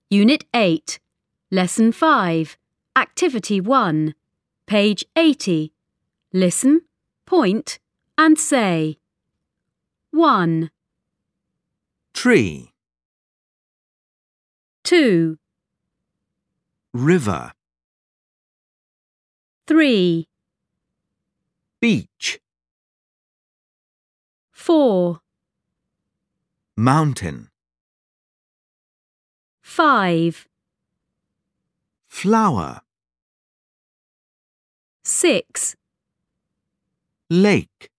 Unit 8, Lesson 5, Activity 1, page 80. Listen, point, and say. 1, Tree, 2, river, 3, beach, 4, mountain, 5, flower, 6, lake.